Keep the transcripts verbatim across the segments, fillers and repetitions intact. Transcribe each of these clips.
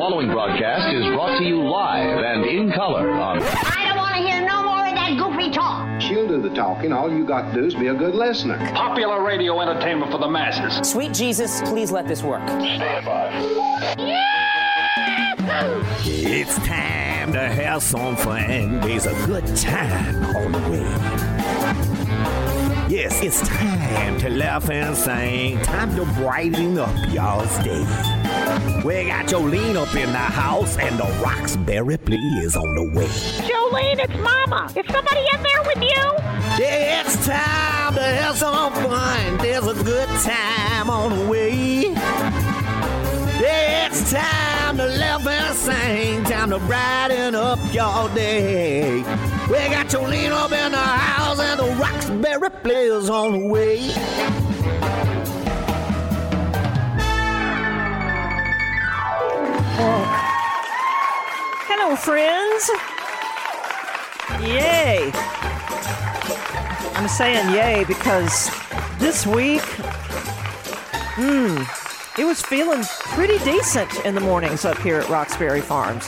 following broadcast is brought to you live and in color on... I don't want to hear no more of that goofy talk. She'll do the talking. All you got to do is be a good listener. Popular radio entertainment for the masses. Sweet Jesus, please let this work. Stand by. It's time to have some fun. There's a good time on the way. Yes, it's time to laugh and sing. Time to brighten up y'all's day. We got Jolene up in the house, and the Roxbury plea is on the way. Jolene, it's Mama. Is somebody in there with you? Yeah, it's time to have some fun. There's a good time on the way. Yeah, it's time to laugh and sing. Time to brighten up y'all day. We got Jolene up in the house, and the Roxbury players on the way. Hello, friends. Yay. I'm saying yay because this week, hmm, it was feeling pretty decent in the mornings up here at Roxbury Farms.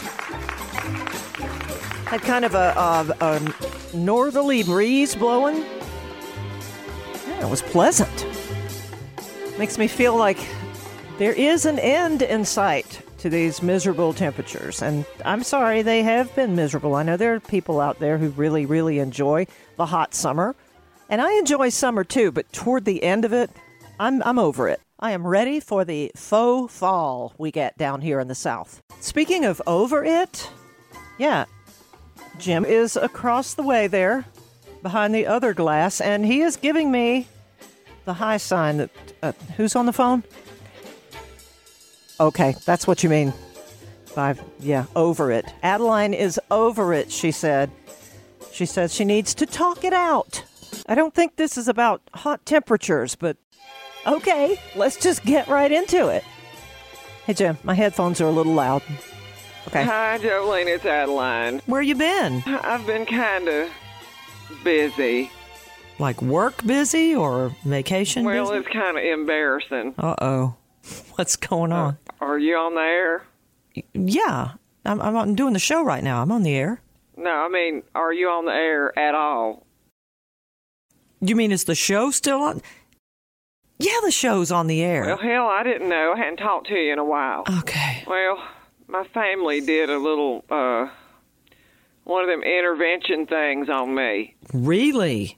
Had kind of a, a, a northerly breeze blowing. Yeah, it was pleasant. Makes me feel like there is an end in sight to these miserable temperatures. And I'm sorry, they have been miserable. I know there are people out there who really, really enjoy the hot summer. And I enjoy summer too, but toward the end of it, I'm I'm over it. I am ready for the faux fall we get down here in the South. Speaking of over it, yeah, Jim is across the way there, behind the other glass, and he is giving me the high sign that, uh, who's on the phone? Okay, that's what you mean by, yeah, over it. Adeline is over it, she said. She says she needs to talk it out. I don't think this is about hot temperatures, but okay, let's just get right into it. Hey, Jim, my headphones are a little loud. Okay. Hi, Jolene, it's Adeline. Where you been? I've been kind of busy. Like work busy or vacation well, busy? It's kind of embarrassing. Uh-oh. What's going on? Uh, are you on the air? Yeah. I'm, I'm doing the show right now. I'm on the air. No, I mean, are you on the air at all? You mean is the show still on? Yeah, the show's on the air. Well, hell, I didn't know. I hadn't talked to you in a while. Okay. Well, my family did a little, uh, one of them intervention things on me. Really?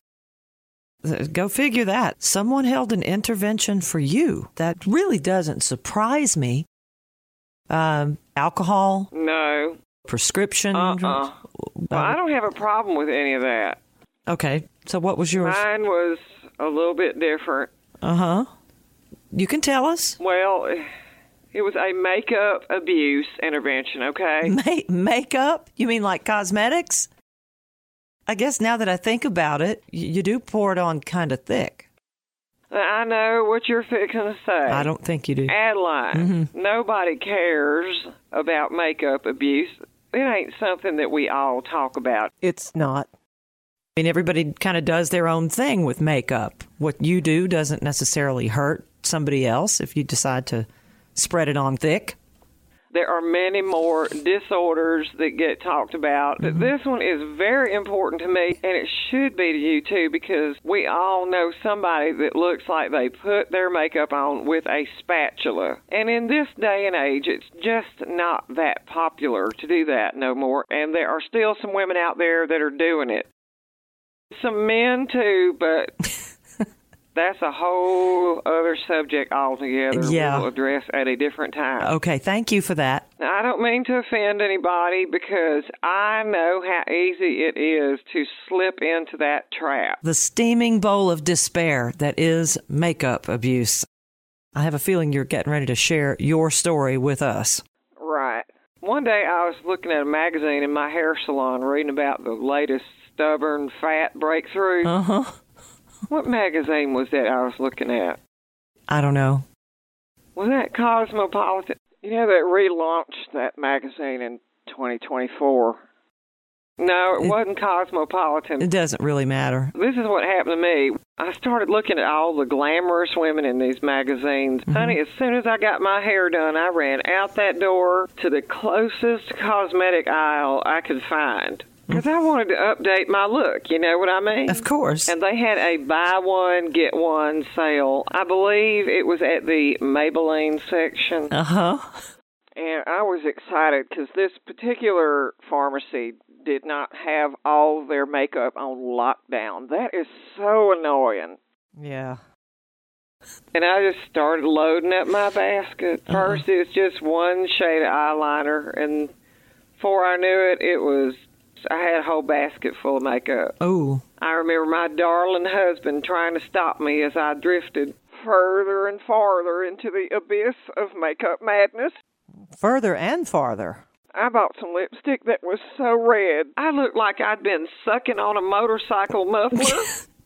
Go figure that. Someone held an intervention for you. That really doesn't surprise me. Um, alcohol? No. Prescription? Uh-uh. Well, I don't have a problem with any of that. Okay. So what was yours? Mine was a little bit different. Uh-huh. You can tell us. Well, it was a makeup abuse intervention, okay? Ma- makeup? You mean like cosmetics? I guess now that I think about it, you, you do pour it on kind of thick. I know what you're fixing to say. I don't think you do. Adeline, mm-hmm. Nobody cares about makeup abuse. It ain't something that we all talk about. It's not. I mean, everybody kind of does their own thing with makeup. What you do doesn't necessarily hurt somebody else if you decide to spread it on thick. There are many more disorders that get talked about, but mm-hmm. this one is very important to me, and it should be to you, too, because we all know somebody that looks like they put their makeup on with a spatula. And in this day and age, it's just not that popular to do that no more, and there are still some women out there that are doing it. Some men, too, but that's a whole other subject altogether. Yeah. We'll address at a different time. Okay, thank you for that. Now, I don't mean to offend anybody because I know how easy it is to slip into that trap. The steaming bowl of despair that is makeup abuse. I have a feeling you're getting ready to share your story with us. Right. One day I was looking at a magazine in my hair salon reading about the latest stubborn fat breakthrough. Uh-huh. What magazine was that I was looking at? I don't know. Was that Cosmopolitan? You know, they relaunched that magazine in twenty twenty-four. No, it, it wasn't Cosmopolitan. It doesn't really matter. This is what happened to me. I started looking at all the glamorous women in these magazines. Mm-hmm. Honey, as soon as I got my hair done, I ran out that door to the closest cosmetic aisle I could find. Because I wanted to update my look, you know what I mean? Of course. And they had a buy one, get one sale. I believe it was at the Maybelline section. Uh-huh. And I was excited because this particular pharmacy did not have all their makeup on lockdown. That is so annoying. Yeah. And I just started loading up my basket. First, uh-huh. it was just one shade of eyeliner, and before I knew it, it was... I had a whole basket full of makeup. Oh. I remember my darling husband trying to stop me as I drifted further and farther into the abyss of makeup madness. Further and farther. I bought some lipstick that was so red, I looked like I'd been sucking on a motorcycle muffler.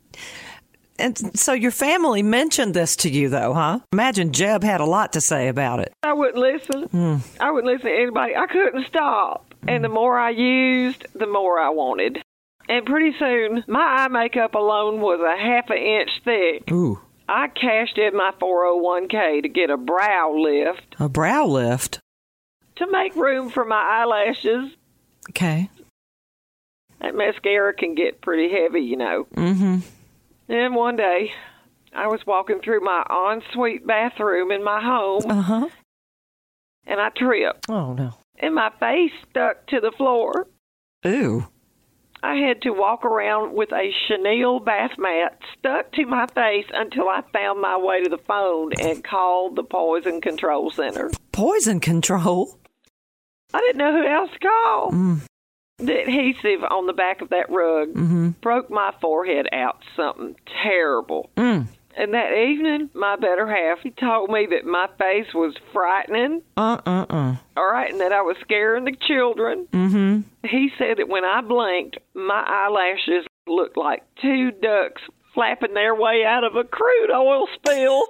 And so your family mentioned this to you, though, huh? Imagine Jeb had a lot to say about it. I wouldn't listen. Mm. I wouldn't listen to anybody. I couldn't stop. And the more I used, the more I wanted. And pretty soon, my eye makeup alone was a half an inch thick. Ooh. I cashed in my four oh one k to get a brow lift. A brow lift? To make room for my eyelashes. Okay. That mascara can get pretty heavy, you know. Mm-hmm. Then one day, I was walking through my ensuite bathroom in my home. Uh-huh. And I tripped. Oh, no. And my face stuck to the floor. Ooh. I had to walk around with a chenille bath mat stuck to my face until I found my way to the phone and called the Poison Control Center. Poison Control? I didn't know who else to call. Mm. The adhesive on the back of that rug mm-hmm. broke my forehead out something terrible. Mm. And that evening, my better half, he told me that my face was frightening. Uh-uh-uh. All right, and that I was scaring the children. Mm-hmm. He said that when I blinked, my eyelashes looked like two ducks flapping their way out of a crude oil spill.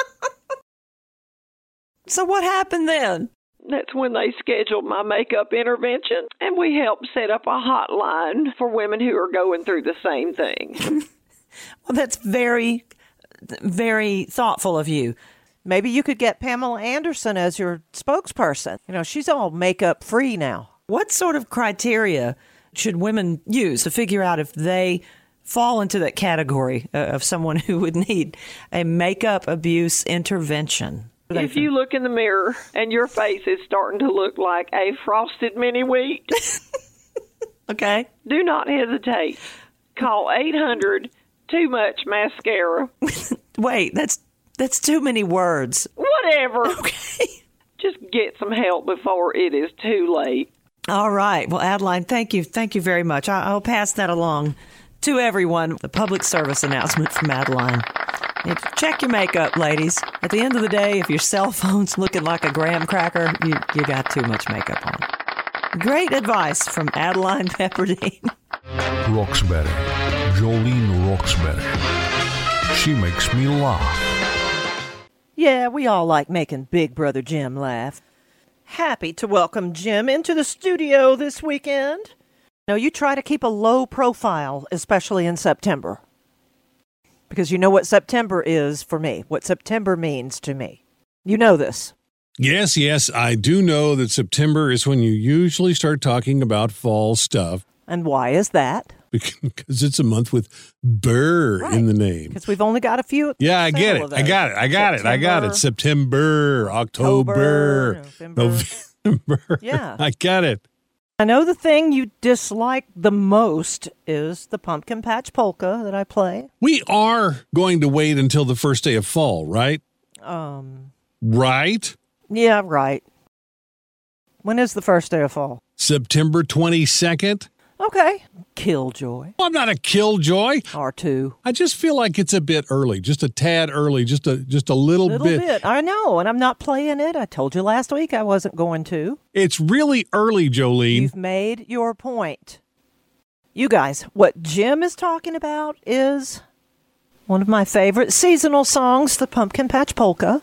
So what happened then? That's when they scheduled my makeup intervention, and we helped set up a hotline for women who are going through the same thing. Well, that's very... very thoughtful of you. Maybe you could get Pamela Anderson as your spokesperson. You know, she's all makeup free now. What sort of criteria should women use to figure out if they fall into that category uh, of someone who would need a makeup abuse intervention? If you look in the mirror and your face is starting to look like a frosted mini wheat, okay, do not hesitate. Call eight hundred too much mascara. Wait, that's that's too many words. Whatever. Okay. Just get some help before it is too late. All right. Well, Adeline, thank you. Thank you very much. I, I'll pass that along to everyone. The public service announcement from Adeline. If, check your makeup, ladies. At the end of the day, if your cell phone's looking like a graham cracker, you, you got too much makeup on. Great advice from Adeline Pepperdine. Rocks better. Jolene rocks better. She makes me laugh. Yeah, we all like making Big Brother Jim laugh. Happy to welcome Jim into the studio this weekend. Now, you try to keep a low profile, especially in September. Because you know what September is for me, what September means to me. You know this. Yes, yes, I do know that September is when you usually start talking about fall stuff. And why is that? Because it's a month with burr right. in the name. Because we've only got a few. Yeah, I get it. I got it. I got September, it. I got it. September, October, October November. November. Yeah. I got it. I know the thing you dislike the most is the pumpkin patch polka that I play. We are going to wait until the first day of fall, right? Um. Right? Yeah, right. When is the first day of fall? September twenty-second. Okay. Killjoy. Well, I'm not a killjoy. R two. I just feel like it's a bit early, just a tad early, just a just a little, little bit. bit. I know, and I'm not playing it. I told you last week I wasn't going to. It's really early, Jolene. You've made your point. You guys, what Jim is talking about is one of my favorite seasonal songs, the Pumpkin Patch Polka.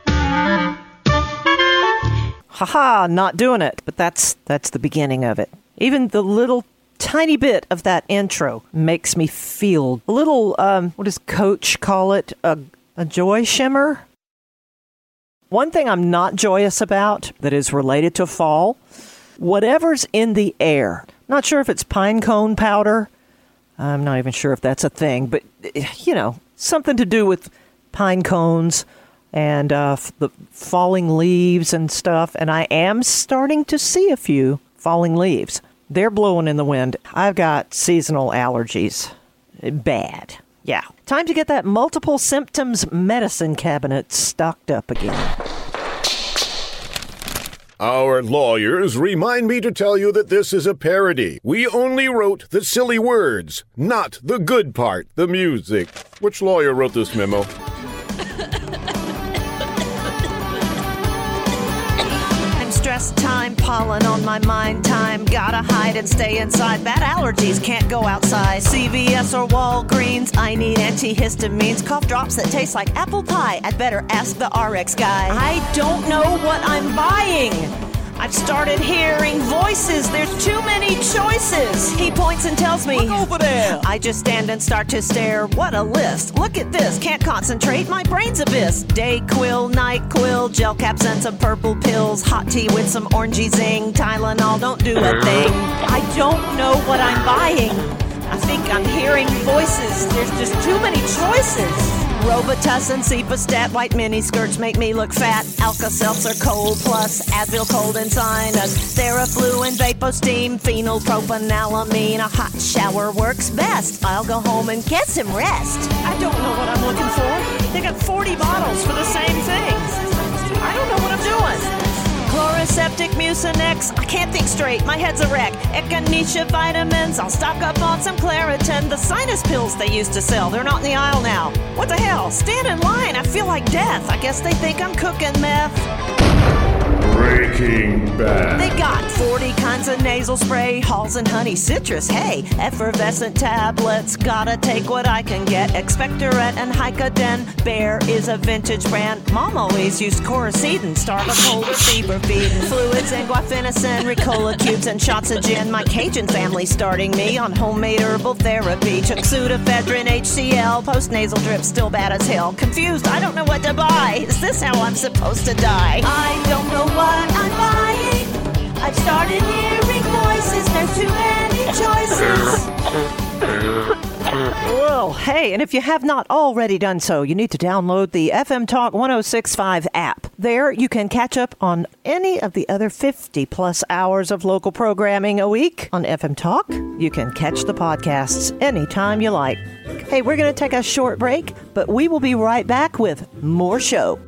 Ha-ha, not doing it, but that's that's the beginning of it. Even the little tiny bit of that intro makes me feel a little, um, what does Coach call it? A, a joy shimmer? One thing I'm not joyous about that is related to fall, whatever's in the air. Not sure if it's pine cone powder. I'm not even sure if that's a thing, but, you know, something to do with pine cones and uh, the falling leaves and stuff. And I am starting to see a few falling leaves. They're blowing in the wind. I've got seasonal allergies. Bad. Yeah. Time to get that multiple symptoms medicine cabinet stocked up again. Our lawyers remind me to tell you that this is a parody. We only wrote the silly words, not the good part, the music. Which lawyer wrote this memo? I'm stressed time, pollen on my mind time. Gotta hide and stay inside. Bad allergies, can't go outside. C V S or Walgreens, I need antihistamines. Cough drops that taste like apple pie. I'd better ask the R X guy. I don't know what I'm buying. I've started hearing voices. There's too many choices. He points and tells me, look over there. I just stand and start to stare. What a list. Look at this. Can't concentrate. My brain's abyss. Dayquil, NyQuil, gel caps and some purple pills. Hot tea with some orangey zing. Tylenol, don't do a thing. I don't know what I'm buying. I think I'm hearing voices. There's just too many choices. Robitussin, Cepastat, white mini skirts make me look fat. Alka-Seltzer, Cold Plus, Advil, Cold and Sinus, Theraflu and Vaposteam, phenylpropanolamine. A hot shower works best. I'll go home and get some rest. I don't know what I'm looking for. They got forty bottles for the same thing. I don't know what I'm doing. Chloroseptic, Mucinex, I can't think straight, my head's a wreck. Echinacea vitamins, I'll stock up on some Claritin. The sinus pills they used to sell, they're not in the aisle now. What the hell? Stand in line, I feel like death. I guess they think I'm cooking meth. Breaking Bad. They got forty kinds of nasal spray, Halls and Honey Citrus, hey, effervescent tablets, gotta take what I can get. Expectorant and Hycoden, Bear is a vintage brand. Mom always used Coricidin, start a cold or fever feeding. Fluids and guaifenesin, Ricola cubes and shots of gin. My Cajun family starting me on homemade herbal therapy. Took Sudafedrin, H C L, post-nasal drip, still bad as hell. Confused, I don't know what to buy. Is this how I'm supposed to die? I don't know what I'm buying. I've started hearing voices. There's too many choices. Well, hey, and if you have not already done so, you need to download the F M Talk one oh six point five app. There, you can catch up on any of the other fifty plus hours of local programming a week on F M Talk. You can catch the podcasts anytime you like. Hey, we're going to take a short break, but we will be right back with more show.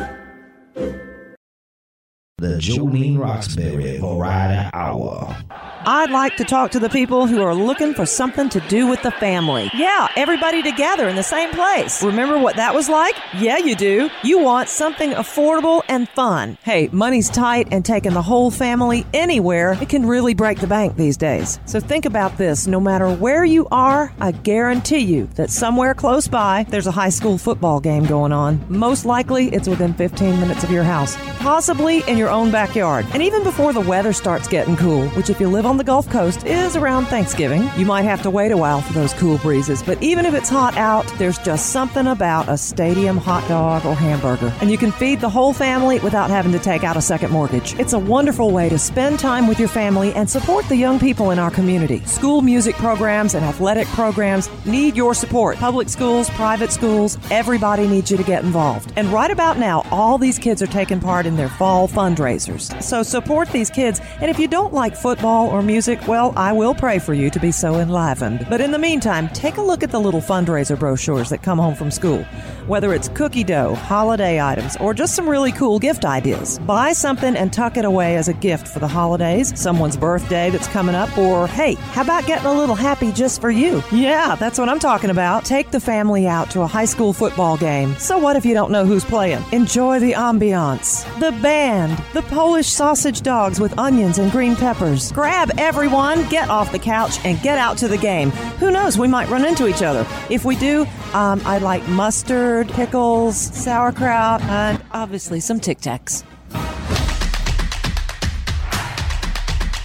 The Jolene Roxbury Variety Hour. I'd like to talk to the people who are looking for something to do with the family. Yeah, everybody together in the same place. Remember what that was like? Yeah, you do. You want something affordable and fun. Hey, money's tight, and taking the whole family anywhere, it can really break the bank these days. So think about this. No matter where you are, I guarantee you that somewhere close by, there's a high school football game going on. Most likely, it's within fifteen minutes of your house. Possibly in your own backyard. And even before the weather starts getting cool, which if you live on the Gulf Coast is around Thanksgiving, you might have to wait a while for those cool breezes. But even if it's hot out, there's just something about a stadium hot dog or hamburger. And you can feed the whole family without having to take out a second mortgage. It's a wonderful way to spend time with your family and support the young people in our community. School music programs and athletic programs need your support. Public schools, private schools, everybody needs you to get involved. And right about now, all these kids are taking part in their fall fundraisers. So support these kids. And if you don't like football or music, well, I will pray for you to be so enlivened. But in the meantime, take a look at the little fundraiser brochures that come home from school. Whether it's cookie dough, holiday items, or just some really cool gift ideas. Buy something and tuck it away as a gift for the holidays, someone's birthday that's coming up, or hey, how about getting a little happy just for you? Yeah, that's what I'm talking about. Take the family out to a high school football game. So what if you don't know who's playing? Enjoy the ambiance, the band, the Polish sausage dogs with onions and green peppers. Grab everyone, get off the couch, and get out to the game. Who knows, we might run into each other. If we do, um, I'd like mustard, pickles, sauerkraut, and obviously some Tic Tacs.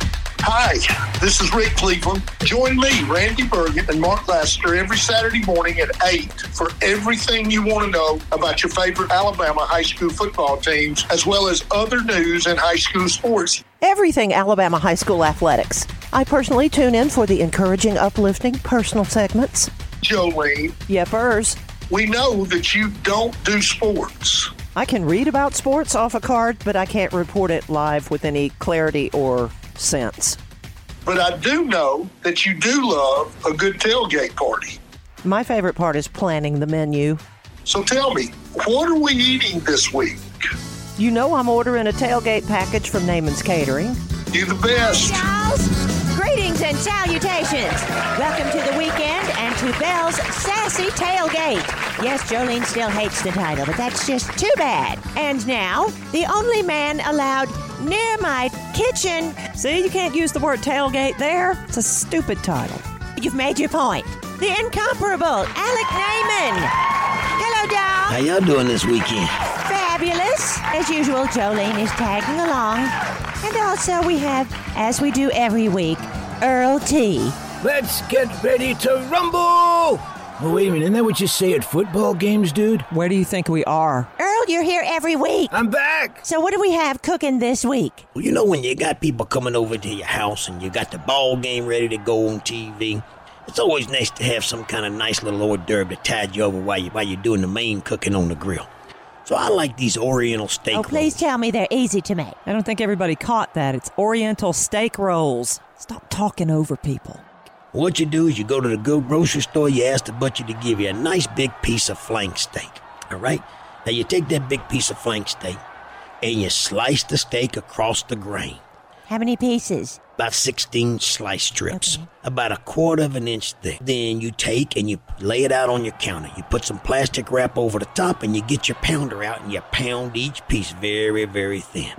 Hi, this is Rick Cleveland. Join me, Randy Bergen, and Mark Lassiter every Saturday morning at eight for everything you want to know about your favorite Alabama high school football teams, as well as other news and high school sports. Everything Alabama high school athletics. I personally tune in for the encouraging, uplifting, personal segments. Jolene. Yepers. We know that you don't do sports. I can read about sports off a card, but I can't report it live with any clarity or sense. But I do know that you do love a good tailgate party. My favorite part is planning the menu. So tell me, what are we eating this week? You know I'm ordering a tailgate package from Naaman's Catering. You're the best. Greetings and salutations. Welcome to the weekend and to Bell's Sassy Tailgate. Yes, Jolene still hates the title, but that's just too bad. And now, the only man allowed near my kitchen. See, you can't use the word tailgate there. It's a stupid title. You've made your point. The incomparable Alec Naaman. Hello, doll. How y'all doing this weekend? Fabulous. As usual, Jolene is tagging along. And also we have, as we do every week, Earl T. Let's get ready to rumble! Oh, wait a minute, isn't that what you say at football games, dude? Where do you think we are? Earl, you're here every week. I'm back! So what do we have cooking this week? Well, you know when you got people coming over to your house and you got the ball game ready to go on T V? It's always nice to have some kind of nice little hors d'oeuvre to tide you over while, you, while you're doing the main cooking on the grill. So I like these Oriental steak rolls. Oh, please tell me they're easy to make. I don't think everybody caught that. It's Oriental steak rolls. Stop talking over people. What you do is you go to the good grocery store, you ask the butcher to give you a nice big piece of flank steak, all right? Now you take that big piece of flank steak and you slice the steak across the grain. How many pieces? About sixteen slice strips, okay. About a quarter of an inch thick. Then you take and you lay it out on your counter. You put some plastic wrap over the top and you get your pounder out and you pound each piece very, very thin.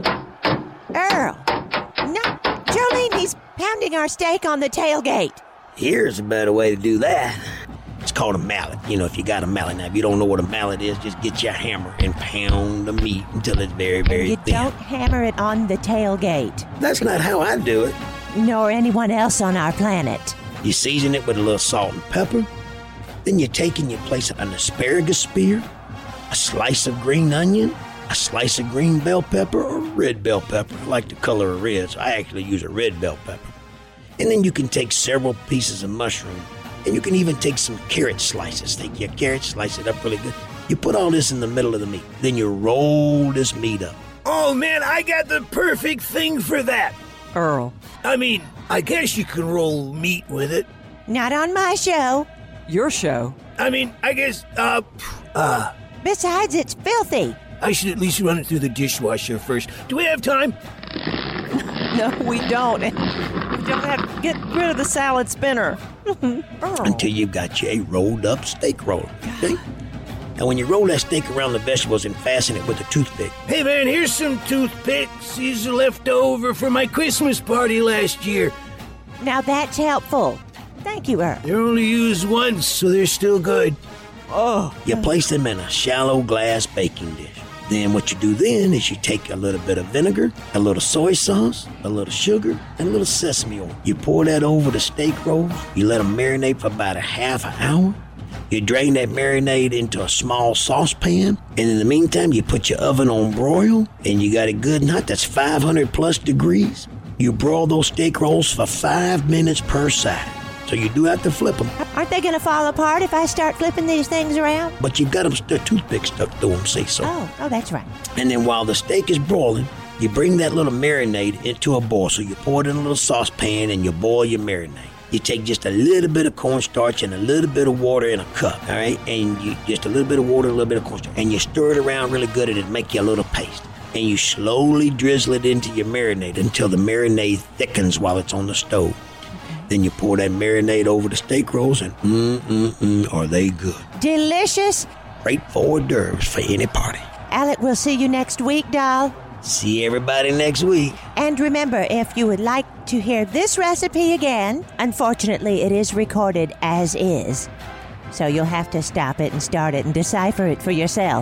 Earl, no, Jolene, he's pounding our steak on the tailgate. Here's a better way to do that. It's called a mallet. You know, if you got a mallet. Now, if you don't know what a mallet is, just get your hammer and pound the meat until it's very, very and you thin. You don't hammer it on the tailgate. That's not how I do it. Nor anyone else on our planet. You season it with a little salt and pepper. Then you take and you place an asparagus spear, a slice of green onion, a slice of green bell pepper or red bell pepper. I like the color of red, so I actually use a red bell pepper. And then you can take several pieces of mushroom. And you can even take some carrot slices. Take your carrot, slice it up really good. You put all this in the middle of the meat. Then you roll this meat up. Oh, man, I got the perfect thing for that. Earl. I mean, I guess you can roll meat with it. Not on my show. Your show? I mean, I guess, uh, uh... Besides, it's filthy. I should at least run it through the dishwasher first. Do we have time? No, we don't. We don't have to get rid of the salad spinner. Until you've got you a rolled up steak roll. Okay? And when you roll that steak around the vegetables and fasten it with a toothpick. Hey man, here's some toothpicks. These are left over from my Christmas party last year. Now that's helpful. Thank you, Earl. They're only used once, so they're still good. Oh. You place them in a shallow glass baking dish. Then what you do then is you take a little bit of vinegar, a little soy sauce, a little sugar, and a little sesame oil. You pour that over the steak rolls. You let them marinate for about a half an hour. You drain that marinade into a small saucepan. And in the meantime, you put your oven on broil, and you got it good and hot. That's five hundred plus degrees. You broil those steak rolls for five minutes per side. So you do have to flip them. Aren't they going to fall apart if I start flipping these things around? But you've got them, the toothpick stuck through them, say so. Oh, oh, that's right. And then while the steak is broiling, you bring that little marinade into a boil. So you pour it in a little saucepan and you boil your marinade. You take just a little bit of cornstarch and a little bit of water in a cup, all right? And you just a little bit of water, a little bit of cornstarch. And you stir it around really good and it make you a little paste. And you slowly drizzle it into your marinade until the marinade thickens while it's on the stove. Then you pour that marinade over the steak rolls and mm-mm-mm, are they good. Delicious. Great for hors d'oeuvres for any party. Alec, we'll see you next week, doll. See everybody next week. And remember, if you would like to hear this recipe again, unfortunately it is recorded as is. So you'll have to stop it and start it and decipher it for yourself.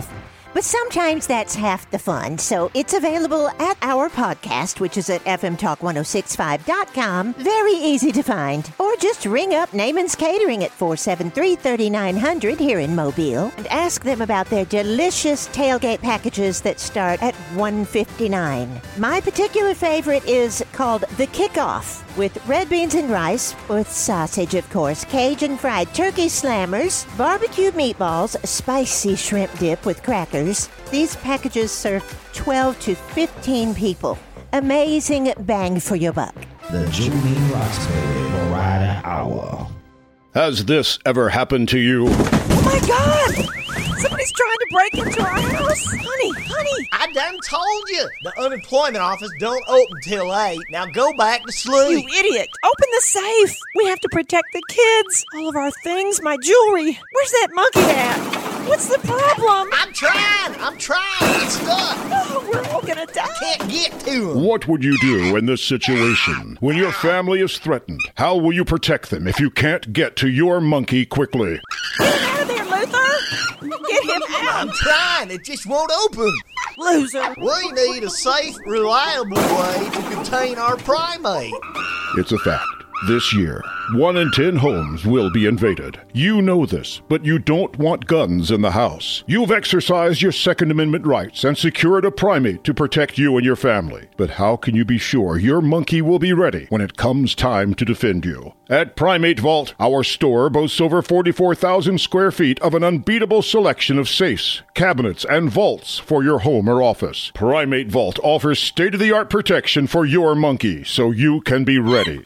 But sometimes that's half the fun, so it's available at our podcast, which is at f m talk ten sixty-five dot com. Very easy to find. Or just ring up Naaman's Catering at four seven three, three nine zero zero here in Mobile and ask them about their delicious tailgate packages that start at one dollar and fifty-nine cents. My particular favorite is called the Kickoff, with red beans and rice, with sausage, of course, Cajun fried turkey slammers, barbecued meatballs, spicy shrimp dip with crackers. These packages serve twelve to fifteen people. Amazing bang for your buck. The Jolene Roxbury Variety Hour. Has this ever happened to you? Oh my God! Somebody's trying to break into our house. Honey, honey. I done told you. The unemployment office don't open till eight. Now go back to sleep. You idiot. Open the safe. We have to protect the kids. All of our things, my jewelry. Where's that monkey at? What's the problem? I'm trying. I'm trying. It's stuck. Oh, we're all gonna die. I can't get to him. What would you do in this situation? When your family is threatened, how will you protect them if you can't get to your monkey quickly? Get him out of there, Luther. Get him out. I'm trying. It just won't open. Loser. We need a safe, reliable way to contain our primate. It's a fact. This year, one in ten homes will be invaded. You know this, but you don't want guns in the house. You've exercised your Second Amendment rights and secured a primate to protect you and your family. But how can you be sure your monkey will be ready when it comes time to defend you? At Primate Vault, our store boasts over forty-four thousand square feet of an unbeatable selection of safes, cabinets, and vaults for your home or office. Primate Vault offers state-of-the-art protection for your monkey, so you can be ready.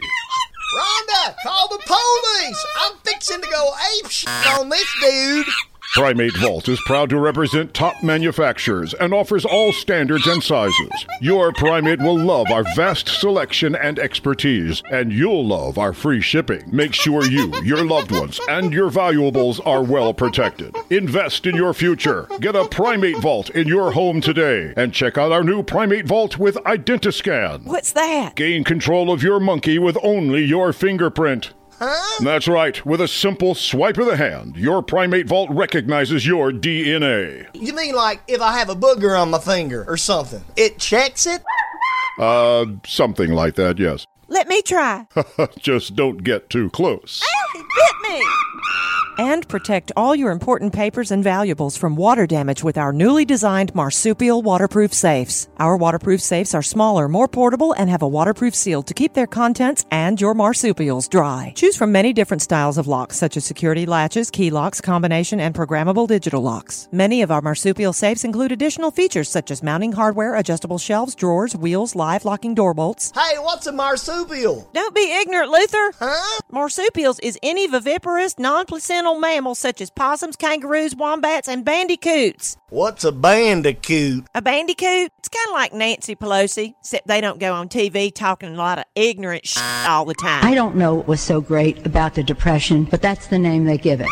Rhonda, call the police! I'm fixing to go apeshit on this dude! Primate Vault is proud to represent top manufacturers and offers all standards and sizes. Your primate will love our vast selection and expertise, and you'll love our free shipping. Make sure you, your loved ones, and your valuables are well protected. Invest in your future. Get a Primate Vault in your home today, and check out our new Primate Vault with Identiscan. What's that? Gain control of your monkey with only your fingerprint. Huh? That's right. With a simple swipe of the hand, your Primate Vault recognizes your D N A. You mean like if I have a booger on my finger or something, it checks it? Uh, something like that, yes. Let me try. Just don't get too close. Ow, he bit me! And protect all your important papers and valuables from water damage with our newly designed marsupial waterproof safes. Our waterproof safes are smaller, more portable, and have a waterproof seal to keep their contents and your marsupials dry. Choose from many different styles of locks, such as security latches, key locks, combination, and programmable digital locks. Many of our marsupial safes include additional features such as mounting hardware, adjustable shelves, drawers, wheels, live locking door bolts. Hey, what's a marsupial? Don't be ignorant, Luther. Huh? Marsupials is any viviparous, non-placental mammals such as possums, kangaroos, wombats, and bandicoots. What's a bandicoot? A bandicoot? It's kind of like Nancy Pelosi, except they don't go on T V talking a lot of ignorant shit all the time. I don't know what was so great about the Depression, but that's the name they give it.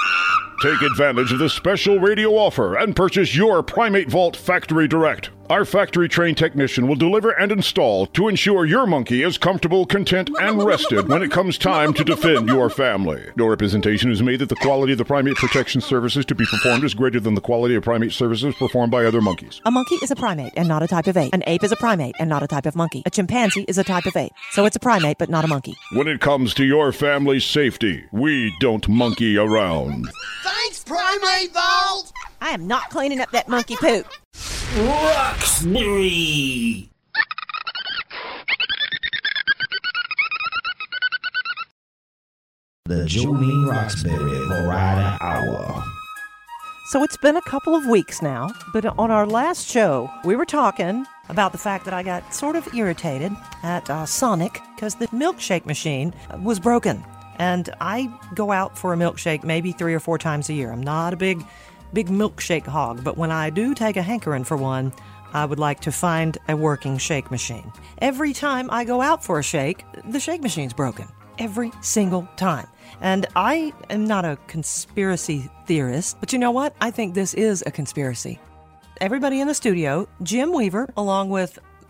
Take advantage of this special radio offer and purchase your Primate Vault Factory Direct. Our factory-trained technician will deliver and install to ensure your monkey is comfortable, content, and rested when it comes time to defend your family. No representation is made that the quality of the primate protection services to be performed is greater than the quality of primate services performed by other monkeys. A monkey is a primate and not a type of ape. An ape is a primate and not a type of monkey. A chimpanzee is a type of ape, so it's a primate but not a monkey. When it comes to your family's safety, we don't monkey around. Thanks, Primate Vault! I am not cleaning up that monkey poop. Roxbury! The Jolene Roxbury Variety Hour. So it's been a couple of weeks now, but on our last show, we were talking about the fact that I got sort of irritated at uh, Sonic because the milkshake machine was broken. And I go out for a milkshake maybe three or four times a year. I'm not a big, big milkshake hog, but when I do take a hankering for one, I would like to find a working shake machine. Every time I go out for a shake, the shake machine's broken. Every single time. And I am not a conspiracy theorist, but you know what? I think this is a conspiracy. Everybody in the studio, Jim Weaver, along with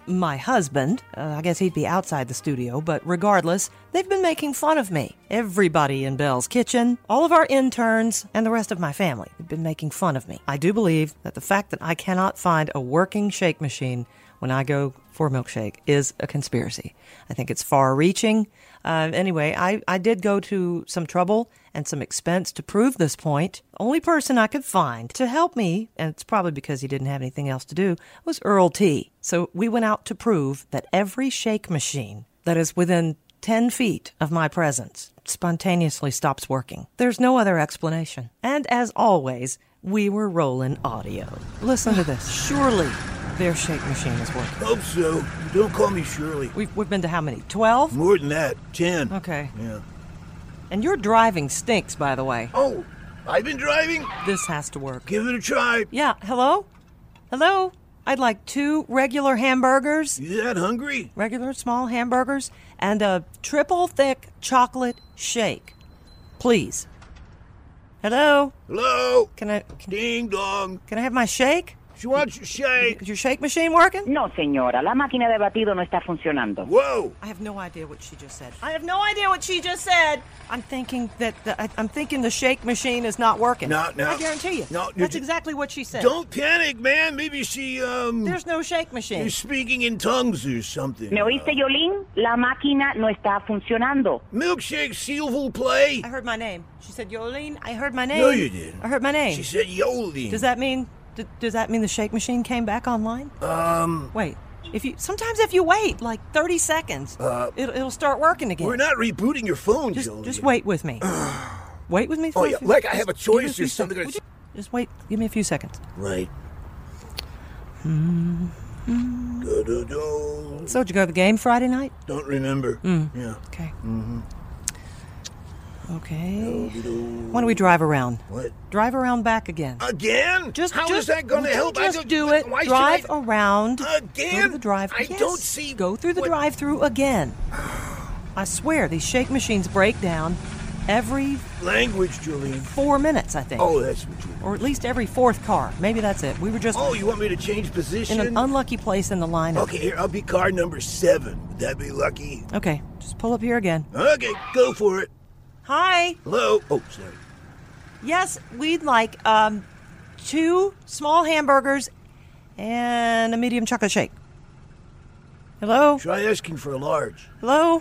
my husband. Uh, I guess he'd be outside the studio, but regardless, they've been making fun of me. Everybody in Belle's Kitchen, all of our interns, and the rest of my family have been making fun of me. I do believe that the fact that I cannot find a working shake machine when I go for a milkshake is a conspiracy. I think it's far-reaching. Uh, anyway, I, I did go to some trouble and some expense to prove this point. The only person I could find to help me, and it's probably because he didn't have anything else to do, was Earl T. So we went out to prove that every shake machine that is within ten feet of my presence spontaneously stops working. There's no other explanation. And as always, we were rolling audio. Listen to this. Surely their shake machine is working. Hope so. Don't call me Shirley. We've, we've been to how many? Twelve? More than that. Ten. Okay. Yeah. And your driving stinks, by the way. Oh, I've been driving? This has to work. Give it a try. Yeah. Hello? Hello? I'd like two regular hamburgers. You that hungry? Regular small hamburgers and a triple thick chocolate shake. Please. Hello? Hello? Can I... Can, Ding dong. Can I have my shake? She wants your shake. Is your shake machine working? No, señora. La máquina de batido no está funcionando. Whoa. I have no idea what she just said. I have no idea what she just said. I'm thinking that the, I, I'm thinking the shake machine is not working. No, no. I guarantee you. No, That's you, exactly what she said. Don't panic, man. Maybe she, um... There's no shake machine. You're speaking in tongues or something. ¿Me oíste, Yolín? La máquina no está funcionando. Milkshake, s'il vous plaît. I heard my name. She said, Yolene. I heard my name. No, you didn't. I heard my name. She said Yolene. Does that mean... D- does that mean the shake machine came back online? Um... Wait. If you Sometimes if you wait, like thirty seconds, uh, it, it'll start working again. We're not rebooting your phone, Just, Jolene. just wait with me. Wait with me for Oh, a yeah, few, like I have a just give me choice few or something. seconds. Just wait. Give me a few seconds. Right. Mm-hmm. Do-do-do. So, did you go to the game Friday night? Don't remember. Mm. Yeah. Okay. Mm-hmm. Okay. Why don't we drive around? What? Drive around back again. Again? Just How just, is that going to help? Just I don't, do it. Why Drive should I... around. Again? Go to the drive. I yes. don't see. Go through the what... drive-through again. I swear, these shake machines break down every language, Jolene. Four minutes, I think. Oh, that's what you. Or at least every fourth car. Maybe that's it. We were just. Oh, you want me to change position? In an unlucky place in the lineup. Okay, here I'll be car number seven. Would that be lucky? Okay, just pull up here again. Okay, go for it. Hi. Hello. Oh, sorry. Yes, we'd like um, two small hamburgers and a medium chocolate shake. Hello? Try asking for a large. Hello?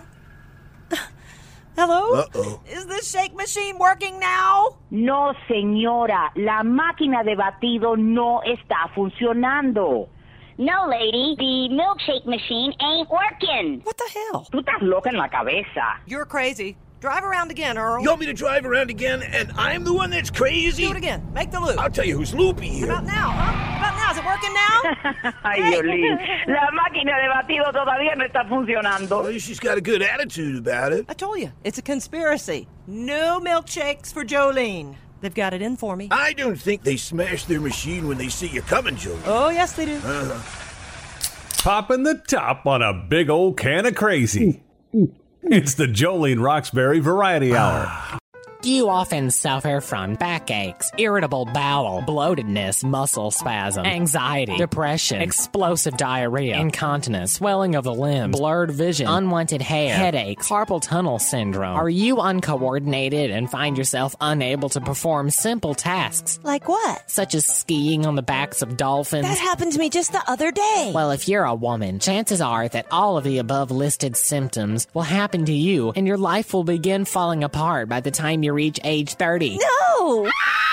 Hello? Uh-oh. Is this shake machine working now? No, señora. La máquina de batido no está funcionando. No, lady, the milkshake machine ain't working. What the hell? Tú estás loca en la cabeza. You're crazy. Drive around again, Earl. You want me to drive around again, and I'm the one that's crazy? Do it again. Make the loop. I'll tell you who's loopy here. How about now, huh? How about now? Is it working now? Ay, Yolín, la máquina de batido todavía no está funcionando. Well, she's got a good attitude about it. I told you, it's a conspiracy. No milkshakes for Jolene. They've got it in for me. I don't think they smash their machine when they see you coming, Jolene. Oh, yes, they do. Uh-huh. Popping the top on a big old can of crazy. It's the Jolene Roxbury Variety Hour. Do you often suffer from backaches, irritable bowel, bloatedness, muscle spasm, anxiety, depression, explosive diarrhea, incontinence, swelling of the limbs, blurred vision, unwanted hair, headaches, carpal tunnel syndrome? Are you uncoordinated and find yourself unable to perform simple tasks? Like what? Such as skiing on the backs of dolphins? That happened to me just the other day. Well, if you're a woman, chances are that all of the above listed symptoms will happen to you and your life will begin falling apart by the time you reach age thirty. No!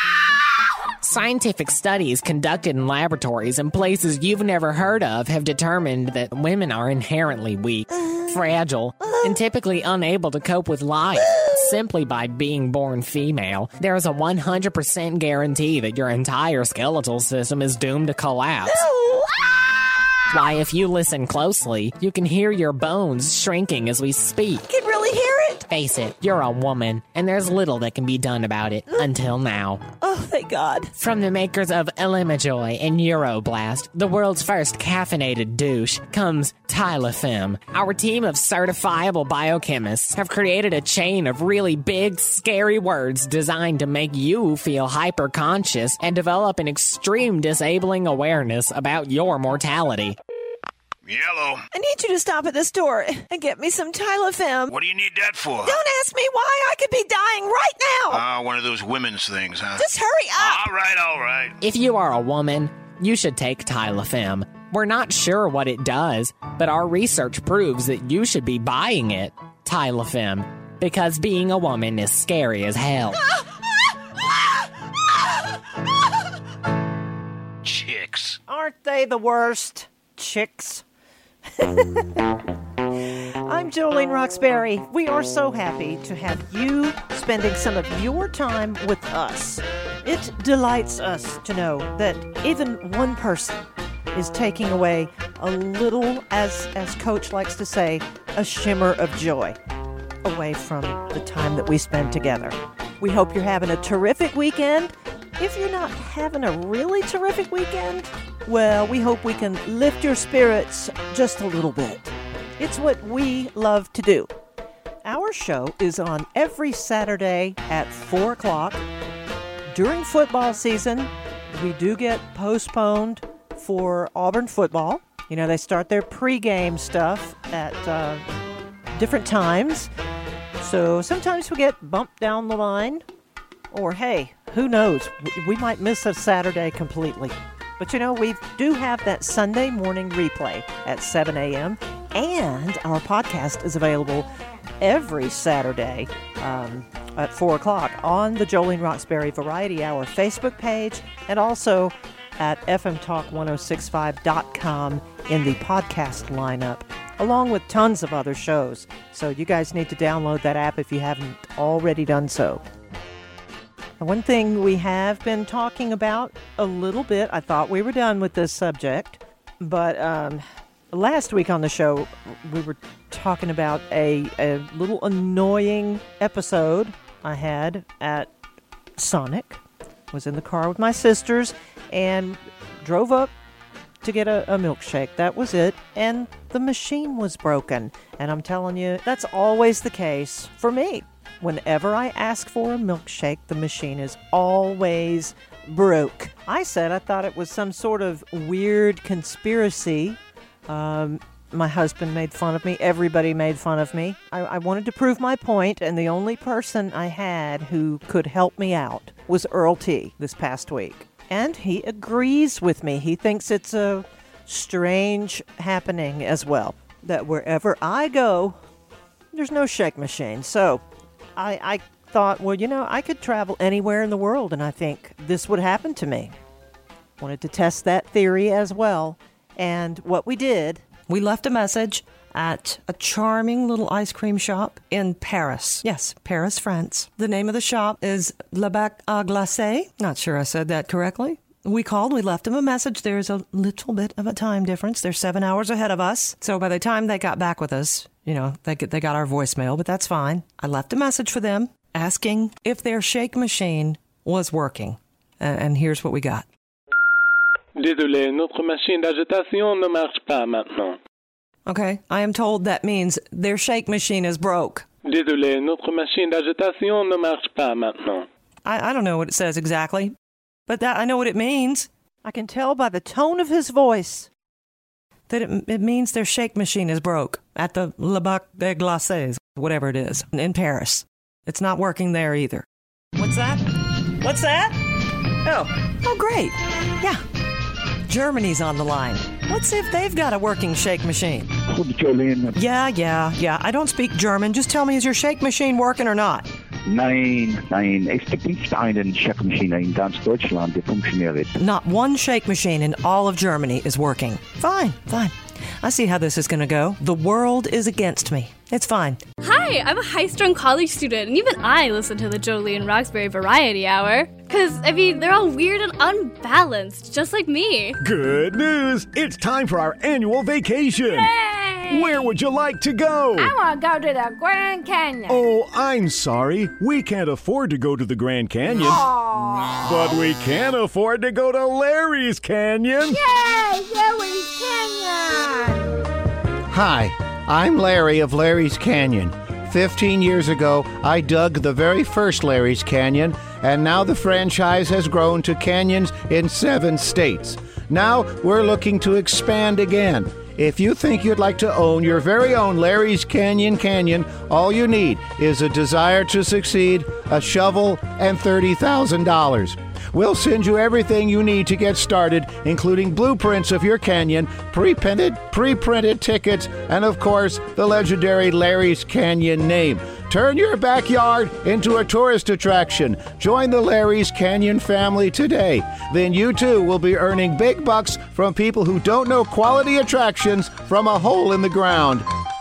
Scientific studies conducted in laboratories in places you've never heard of have determined that women are inherently weak, fragile, and typically unable to cope with life. Simply by being born female, there is a one hundred percent guarantee that your entire skeletal system is doomed to collapse. Why, if you listen closely, you can hear your bones shrinking as we speak. I can really hear it. Face it, you're a woman, and there's little that can be done about it, until now. Oh, thank God. From the makers of Elimijoy and Euroblast, the world's first caffeinated douche, comes Tylafem. Our team of certifiable biochemists have created a chain of really big, scary words designed to make you feel hyper-conscious and develop an extreme disabling awareness about your mortality. Yellow. I need you to stop at the store and get me some Tylofem. What do you need that for? Don't ask me why. I could be dying right now. Ah, uh, one of those women's things, huh? Just hurry up. All right, all right. If you are a woman, you should take Tylofem. We're not sure what it does, but our research proves that you should be buying it, Tylofem, because being a woman is scary as hell. Chicks. Aren't they the worst? Chicks. I'm Jolene Roxbury. We are so happy to have you spending some of your time with us. It delights us to know that even one person is taking away a little, as as Coach likes to say, a shimmer of joy away from the time that we spend together. We hope you're having a terrific weekend. If you're not having a really terrific weekend, well, we hope we can lift your spirits just a little bit. It's what we love to do. Our show is on every Saturday at four o'clock. During football season, we do get postponed for Auburn football. You know, they start their pregame stuff at uh, different times. So sometimes we get bumped down the line. Or, hey, who knows? We might miss a Saturday completely. But, you know, we do have that Sunday morning replay at seven a.m. And our podcast is available every Saturday um, at four o'clock on the Jolene Roxbury Variety Hour Facebook page and also at f m talk ten sixty-five dot com in the podcast lineup, along with tons of other shows. So you guys need to download that app if you haven't already done so. One thing we have been talking about a little bit, I thought we were done with this subject, but um, last week on the show, we were talking about a, a little annoying episode I had at Sonic. I was in the car with my sisters and drove up to get a, a milkshake. That was it. And the machine was broken. And I'm telling you, that's always the case for me. Whenever I ask for a milkshake, the machine is always broke. I said I thought it was some sort of weird conspiracy. Um, my husband made fun of me. Everybody made fun of me. I, I wanted to prove my point, and the only person I had who could help me out was Earl T. this past week. And he agrees with me. He thinks it's a strange happening as well, that wherever I go, there's no shake machine. So I, I thought, well, you know, I could travel anywhere in the world, and I think this would happen to me. Wanted to test that theory as well. And what we did, we left a message at a charming little ice cream shop in Paris. Yes, Paris, France. The name of the shop is Le Bac à Glacer. Not sure I said that correctly. We called, we left them a message. There's a little bit of a time difference. They're seven hours ahead of us. So by the time they got back with us, you know, they they got our voicemail, but that's fine. I left a message for them asking if their shake machine was working. And, and here's what we got. Désolé, notre machine d'agitation ne marche pas maintenant. Okay, I am told that means their shake machine is broke. Désolé, notre machine d'agitation ne marche pas maintenant. I, I don't know what it says exactly, but that I know what it means. I can tell by the tone of his voice that it, it means their shake machine is broke at the Le Bac des Glaces, whatever it is, in Paris. It's not working there either. What's that? What's that? Oh, oh great. Yeah. Germany's on the line. Let's see if they've got a working shake machine. Yeah, yeah, yeah. I don't speak German. Just tell me, is your shake machine working or not? Nein, nein. Es gibt nicht einen Shake-Maschine in ganz Deutschland, die funktioniert. Not one shake machine in all of Germany is working. Fine, fine. I see how this is going to go. The world is against me. It's fine. Hi, I'm a high-strung college student, and even I listen to the Jolene Roxbury Variety Hour. Because, I mean, they're all weird and unbalanced, just like me. Good news! It's time for our annual vacation! Yay! Where would you like to go? I want to go to the Grand Canyon. Oh, I'm sorry. We can't afford to go to the Grand Canyon. Aww. But we can afford to go to Larry's Canyon. Yay! Larry's Canyon! Hi, I'm Larry of Larry's Canyon. Fifteen years ago, I dug the very first Larry's Canyon, and now the franchise has grown to canyons in seven states. Now we're looking to expand again. If you think you'd like to own your very own Larry's Canyon Canyon, all you need is a desire to succeed, a shovel, and thirty thousand dollars. We'll send you everything you need to get started, including blueprints of your canyon, pre-printed, pre-printed tickets, and of course, the legendary Larry's Canyon name. Turn your backyard into a tourist attraction. Join the Larry's Canyon family today. Then you too will be earning big bucks from people who don't know quality attractions from a hole in the ground.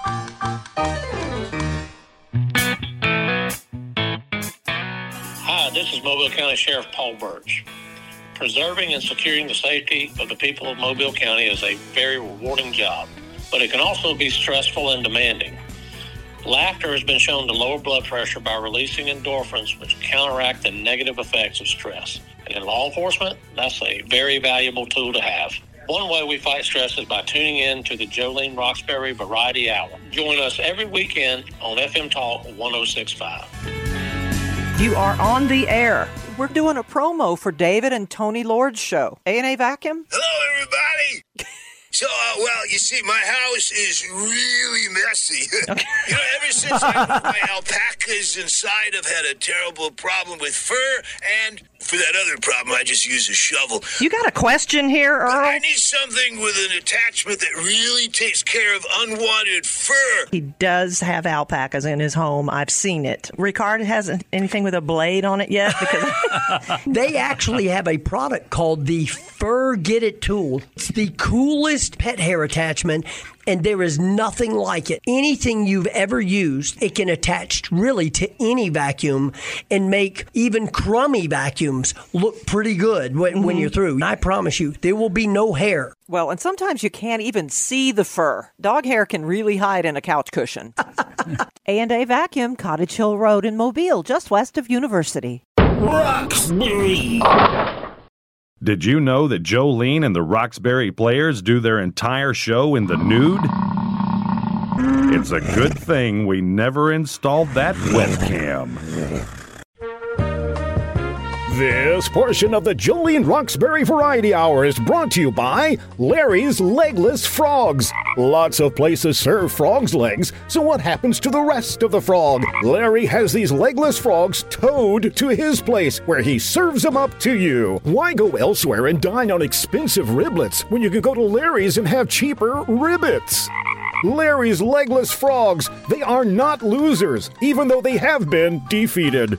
Hi, this is Mobile County Sheriff Paul Birch. Preserving and securing the safety of the people of Mobile County is a very rewarding job, but it can also be stressful and demanding. Laughter has been shown to lower blood pressure by releasing endorphins, which counteract the negative effects of stress. And in law enforcement, that's a very valuable tool to have. One way we fight stress is by tuning in to the Jolene Roxbury Variety Hour. Join us every weekend on F M Talk one oh six point five. You are on the air. We're doing a promo for David and Tony Lord's show. A and A Vacuum? Hello, everybody. So, uh, well, you see, my house is really messy. Okay. You know, ever since I put my alpacas inside, I've had a terrible problem with fur, and for that other problem, I just use a shovel. You got a question here, Earl? But I need something with an attachment that really takes care of unwanted fur. He does have alpacas in his home. I've seen it. Ricard hasn't anything with a blade on it yet? Because they actually have a product called the Fur Get It Tool. It's the coolest pet hair attachment, and there is nothing like it. Anything you've ever used, it can attach really to any vacuum and make even crummy vacuums look pretty good when, mm-hmm. when you're through. I promise you, there will be no hair. Well, and sometimes you can't even see the fur. Dog hair can really hide in a couch cushion. A and A Vacuum, Cottage Hill Road in Mobile, just west of University. Roxbury. Did you know that Jolene and the Roxbury Players do their entire show in the nude? It's a good thing we never installed that webcam. This portion of the Jolene Roxbury Variety Hour is brought to you by Larry's Legless Frogs. Lots of places serve frogs' legs, so what happens to the rest of the frog? Larry has these legless frogs towed to his place, where he serves them up to you. Why go elsewhere and dine on expensive riblets when you can go to Larry's and have cheaper ribbits? Larry's Legless Frogs. They are not losers, even though they have been defeated.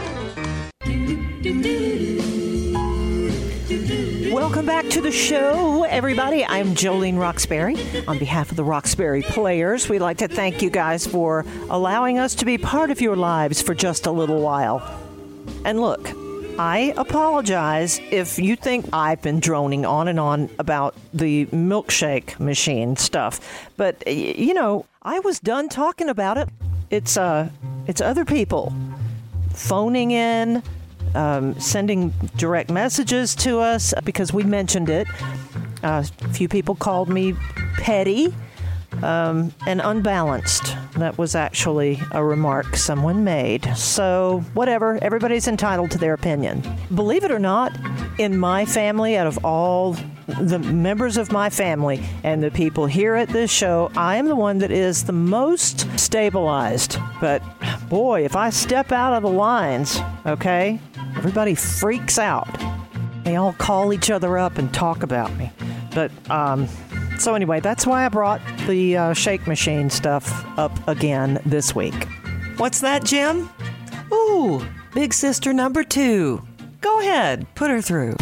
Welcome back to the show, everybody. I'm Jolene Roxbury. On behalf of the Roxbury Players, we'd like to thank you guys for allowing us to be part of your lives for just a little while. And look, I apologize if you think I've been droning on and on about the milkshake machine stuff. But, you know, I was done talking about it. It's, uh, it's other people phoning in, Um, sending direct messages to us because we mentioned it. Uh, a few people called me petty um, and unbalanced. That was actually a remark someone made. So, whatever. Everybody's entitled to their opinion. Believe it or not, in my family, out of all the members of my family and the people here at this show, I am the one that is the most stabilized. But, boy, if I step out of the lines, okay, everybody freaks out. They all call each other up and talk about me. But, um, so anyway, that's why I brought the uh, shake machine stuff up again this week. What's that, Jim? Ooh, big sister number two. Go ahead, put her through.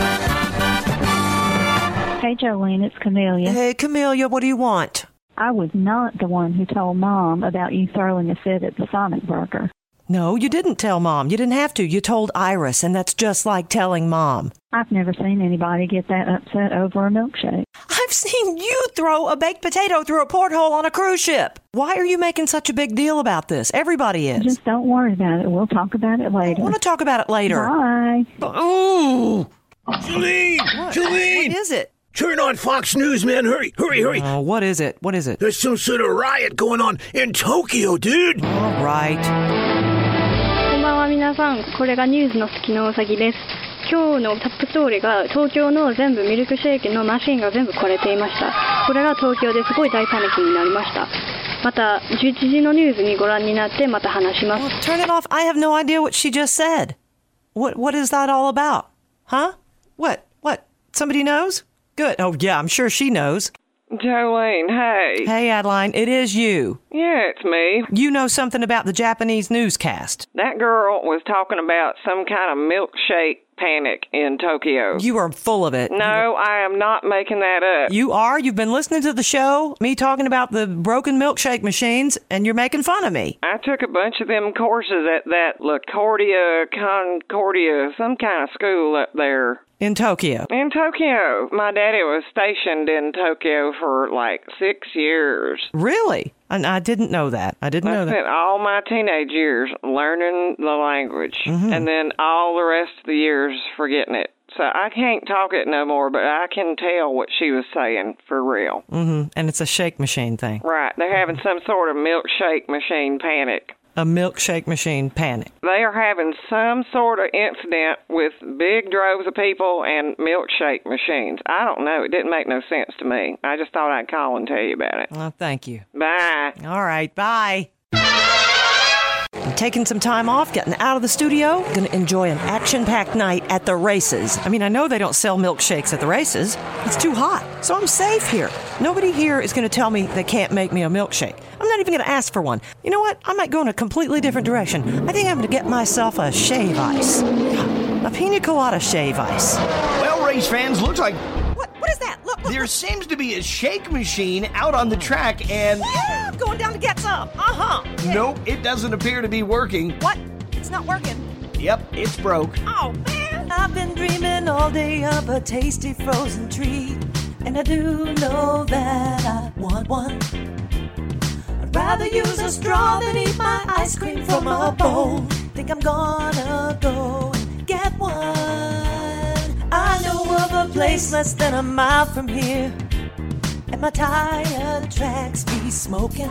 Hey, Jolene, it's Camellia. Hey, Camellia, what do you want? I was not the one who told Mom about you throwing a fit at the Sonic Burger. No, you didn't tell Mom. You didn't have to. You told Iris, and that's just like telling Mom. I've never seen anybody get that upset over a milkshake. I've seen you throw a baked potato through a porthole on a cruise ship. Why are you making such a big deal about this? Everybody is. Just don't worry about it. We'll talk about it later. I want to talk about it later. Bye. Ooh. Jolene! What? Jolene! What is it? Turn on Fox News, man. Hurry, hurry, hurry. Uh, what is it? What is it? There's some sort of riot going on in Tokyo, dude. All right. こんばんは皆さん、これがニュースの月のうさぎです。 今日のトップストーリーが東京の全部ミルクシェイクのマシンが全部壊れていました。これが東京ですごい大パニックになりました。またじゅういちじのニュースにご覧になってまた話します。 Turn it off. I have no idea what she just said. What What is that all about? Huh? What? What? Somebody knows? Good. Oh, yeah, I'm sure she knows. Jolene, hey. Hey, Adeline, it is you. Yeah, it's me. You know something about the Japanese newscast. That girl was talking about some kind of milkshake panic in Tokyo. You are full of it. No, I am not making that up. You are? You've been listening to the show, me talking about the broken milkshake machines, and you're making fun of me. I took a bunch of them courses at that LaCordia, Concordia, some kind of school up there. In Tokyo? In Tokyo. My daddy was stationed in Tokyo for like six years. Really? And I didn't know that. I didn't I know that. I spent all my teenage years learning the language, mm-hmm. and then all the rest of the years forgetting it. So I can't talk it no more, but I can tell what she was saying for real. Mm-hmm. And it's a shake machine thing. Right. They're having some sort of milkshake machine panic. A milkshake machine panic. They are having some sort of incident with big droves of people and milkshake machines. I don't know. It didn't make no sense to me. I just thought I'd call and tell you about it. Well, thank you. Bye. All right, bye. I'm taking some time off, getting out of the studio. Going to enjoy an action-packed night at the races. I mean, I know they don't sell milkshakes at the races. It's too hot. So I'm safe here. Nobody here is going to tell me they can't make me a milkshake. I'm not even going to ask for one. You know what? I might go in a completely different direction. I think I'm going to get myself a shave ice. A pina colada shave ice. Well, race fans, looks like... What? What is that? Look, look. There seems to be a shake machine out on the track and... Yeah, I'm going down to get some. Uh-huh. Yeah. Nope, it doesn't appear to be working. What? It's not working? Yep, it's broke. Oh, man. I've been dreaming all day of a tasty frozen treat, and I do know that I want one. I'd rather use a straw than eat my ice cream from a bowl. Think I'm gonna go and get one. I know of a place less than a mile from here, and my tire tracks be smoking.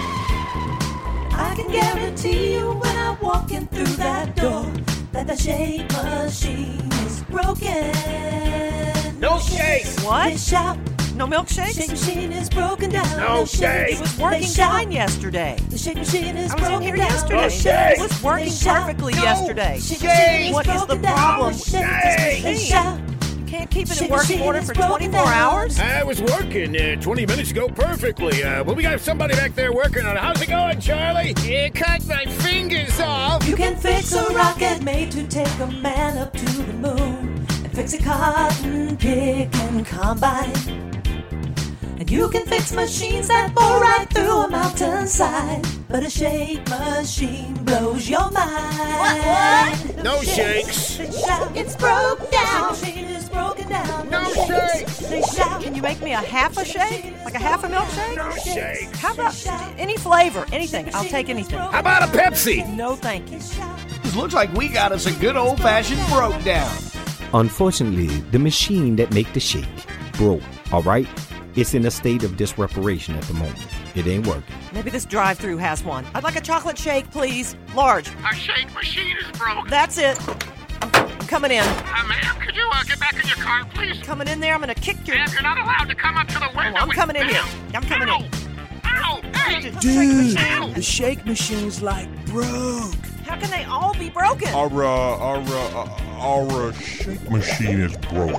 I can guarantee you when I walk in through that door that the shake machine is broken. No shakes! What? They shout. No milkshakes? The shake machine is broken down. No shakes! It was working fine yesterday. The shake machine is I was broken in here down. yesterday. No shakes! It was working perfectly no yesterday. Shakes! What is the problem with this machine? You can't keep it in working order for twenty-four hours? I was working uh, twenty minutes ago perfectly. Uh, but we got somebody back there working on it. How's it going, Charlie? You cut my fingers off. You can fix a rocket made to take a man up to the moon, and fix a cotton picking combine. And you can fix machines that bore right through a mountainside, but a shake machine blows your mind. What? What? No shakes. They shout, it's broke down. The machine is broken down. No shakes. They shout. Can you make me a half a shake? Like a half a milkshake? No shakes. How about any flavor? Anything. I'll take anything. How about a Pepsi? No, thank you. This looks like we got us a good old-fashioned broke down. Unfortunately, the machine that make the shake broke, all right? It's in a state of disreparation at the moment. It ain't working. Maybe this drive-thru has one. I'd like a chocolate shake, please. Large. Our shake machine is broke. That's it. I'm, I'm coming in. Uh, ma'am, could you uh, get back in your car, please? Coming in there. I'm going to kick your... Ma'am, you're not allowed to come up to the window. Oh, I'm coming in here. I'm coming Ow. in. Ow! Hey! Dude, the shake machine's like broke. How can they all be broken? Our, uh, our, uh, our uh, shake machine is broke.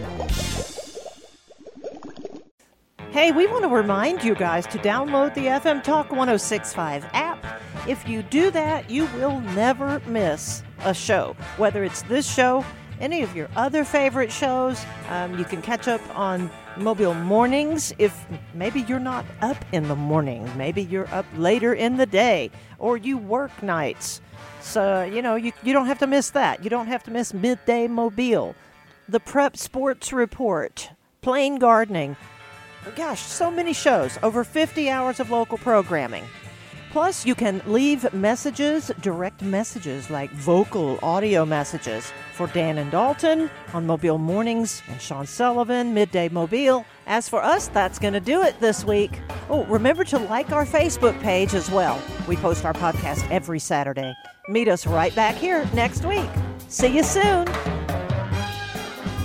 Hey, we want to remind you guys to download the F M Talk one oh six point five app. If you do that, you will never miss a show. Whether it's this show, any of your other favorite shows, um, you can catch up on Mobile Mornings if maybe you're not up in the morning. Maybe you're up later in the day, or you work nights. So, you know, you, you don't have to miss that. You don't have to miss Midday Mobile, the Prep Sports Report, Plain Gardening. Gosh, so many shows, over fifty hours of local programming. Plus, you can leave messages, direct messages like vocal audio messages for Dan and Dalton on Mobile Mornings and Sean Sullivan, Midday Mobile. As for us, that's going to do it this week. Oh, remember to like our Facebook page as well. We post our podcast every Saturday. Meet us right back here next week. See you soon.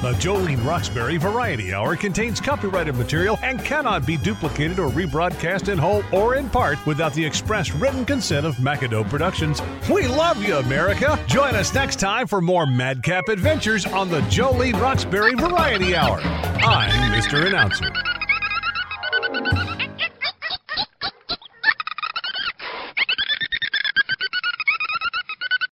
The Jolene Roxbury Variety Hour contains copyrighted material and cannot be duplicated or rebroadcast in whole or in part without the express written consent of McAdoo Productions. We love you, America. Join us next time for more madcap adventures on the Jolene Roxbury Variety Hour. I'm Mister Announcer.